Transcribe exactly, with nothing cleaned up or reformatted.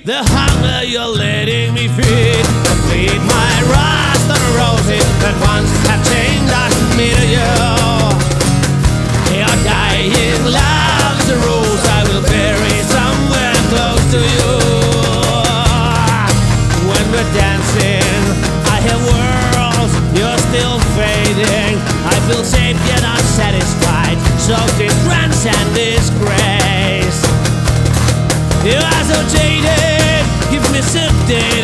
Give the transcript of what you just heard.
the hunger you're letting me feed. Feed my rust on roses that once have chained us me to you. Your dying love's a rose I will bury somewhere close to you. When we're dancing, I hear worlds, you're still fading. I feel safe yet unsatisfied, soaked in trance and disgrace. You are so jaded, give me sedated.